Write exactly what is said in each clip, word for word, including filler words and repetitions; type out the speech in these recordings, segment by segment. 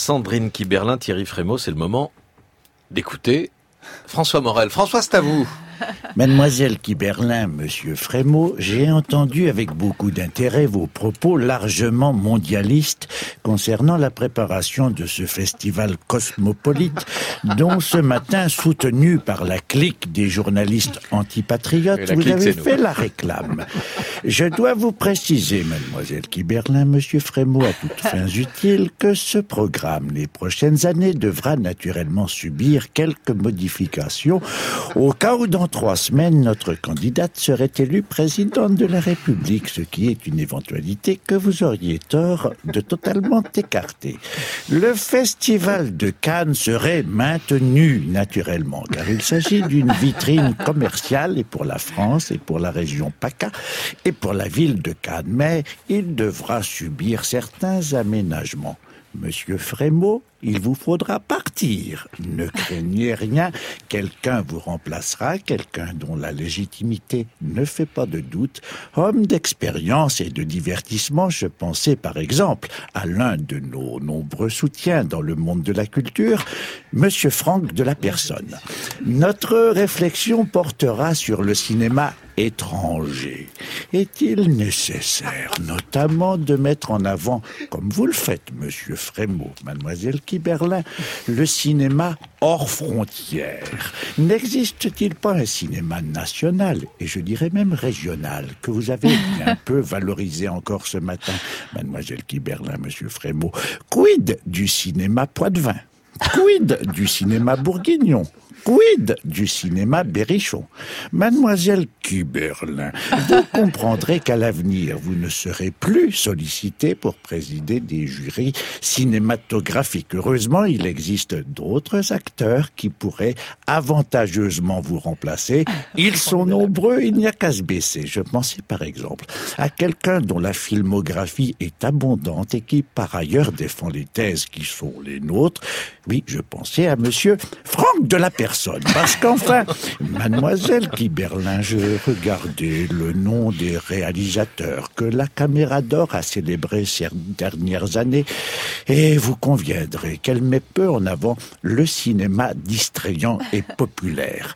Sandrine Kiberlin, Thierry Frémaux, c'est le moment d'écouter François Morel. François, c'est à vous. Mademoiselle Kiberlin, Monsieur Frémaux, j'ai entendu avec beaucoup d'intérêt vos propos largement mondialistes concernant la préparation de ce festival cosmopolite dont ce matin, soutenu par la clique des journalistes antipatriotes, vous clique, avez fait la réclame. Je dois vous préciser, Mademoiselle Kiberlin, Monsieur Frémaux, à toutes fins utiles, que ce programme, les prochaines années, devra naturellement subir quelques modifications au cas où dans trois semaines, notre candidate serait élue présidente de la République, ce qui est une éventualité que vous auriez tort de totalement écarter. Le festival de Cannes serait maintenu, naturellement, car il s'agit d'une vitrine commerciale et pour la France et pour la région PACA et pour la ville de Cannes, mais il devra subir certains aménagements. Monsieur Frémaux, il vous faudra partir. Ne craignez rien, quelqu'un vous remplacera, quelqu'un dont la légitimité ne fait pas de doute. Homme d'expérience et de divertissement, je pensais par exemple à l'un de nos nombreux soutiens dans le monde de la culture, Monsieur Franck de la Personne. Notre réflexion portera sur le cinéma étranger. Est-il nécessaire, notamment, de mettre en avant, comme vous le faites, Monsieur Frémaux, Mademoiselle Kiberlin, le cinéma hors frontières? N'existe-t-il pas un cinéma national, et je dirais même régional, que vous avez bien peu valorisé encore ce matin, Mademoiselle Kiberlin, Monsieur Frémaux? Quid du cinéma Poitevin? Quid du cinéma bourguignon? Quid du cinéma berrichon? Mademoiselle Kiberlin, vous comprendrez qu'à l'avenir, vous ne serez plus sollicitée pour présider des jurys cinématographiques. Heureusement, il existe d'autres acteurs qui pourraient avantageusement vous remplacer. Ils sont nombreux, il n'y a qu'à se baisser. Je pensais par exemple à quelqu'un dont la filmographie est abondante et qui par ailleurs défend les thèses qui sont les nôtres. Oui, je pensais à monsieur Franck de la Personne. Parce qu'enfin, Mademoiselle Kiberlin, je regardais le nom des réalisateurs que la Caméra d'Or a célébrés ces dernières années et vous conviendrez qu'elle met peu en avant le cinéma distrayant et populaire.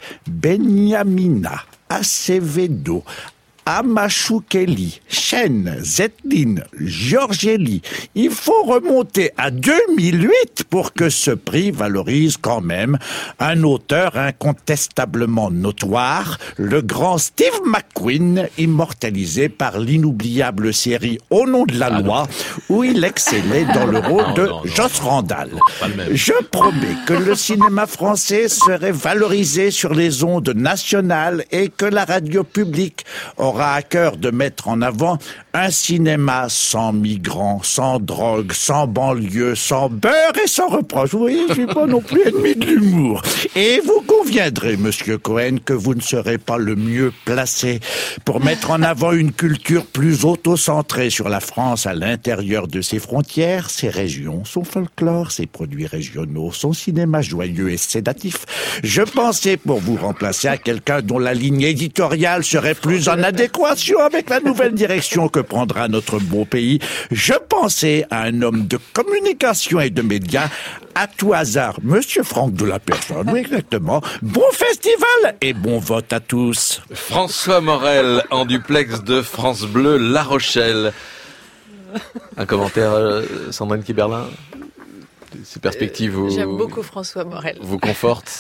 Beniamina Acevedo, Amachukeli, Chen, Zetlin, Giorgelli. Il faut remonter à deux mille huit pour que ce prix valorise quand même un auteur incontestablement notoire, le grand Steve McQueen, immortalisé par l'inoubliable série Au nom de la loi, où il excellait dans le rôle de Joss Randall. Je promets que le cinéma français serait valorisé sur les ondes nationales et que la radio publique aura à cœur de mettre en avant un cinéma sans migrants, sans drogue, sans banlieue, sans beurre et sans reproche. Vous voyez, je suis pas non plus ennemi de l'humour. Et vous conviendrez, Monsieur Cohen, que vous ne serez pas le mieux placé pour mettre en avant une culture plus autocentrée sur la France à l'intérieur de ses frontières, ses régions, son folklore, ses produits régionaux, son cinéma joyeux et sédatif. Je pensais pour vous remplacer à quelqu'un dont la ligne éditoriale serait plus en adéquation avec la nouvelle direction que prendra notre beau pays. Je pensais à un homme de communication et de médias, à tout hasard, Monsieur Franck de la Personne, oui, exactement. Bon festival et bon vote à tous. François Morel, en duplex de France Bleu, La Rochelle. Un commentaire, euh, Sandrine Kiberlin? Ces perspectives vous... J'aime beaucoup François Morel. Vous confortent?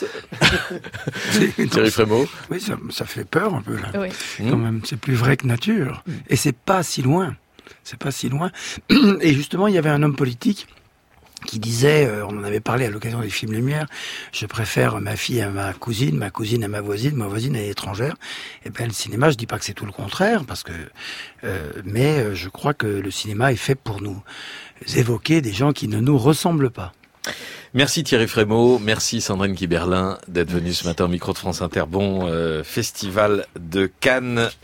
Thierry Frémaux? Oui, ça, ça fait peur un peu, là. Oui. Quand même, c'est plus vrai que nature. Et c'est pas si loin. C'est pas si loin. Et justement, il y avait un homme politique qui disait, euh, on en avait parlé à l'occasion des films Lumière, je préfère ma fille à ma cousine, ma cousine à ma voisine, ma voisine à l'étrangère. Et ben le cinéma, je dis pas que c'est tout le contraire, parce que, euh, mais euh, je crois que le cinéma est fait pour nous évoquer des gens qui ne nous ressemblent pas. Merci Thierry Frémaux, merci Sandrine Kiberlin d'être venue ce matin au micro de France Inter. Bon euh, festival de Cannes.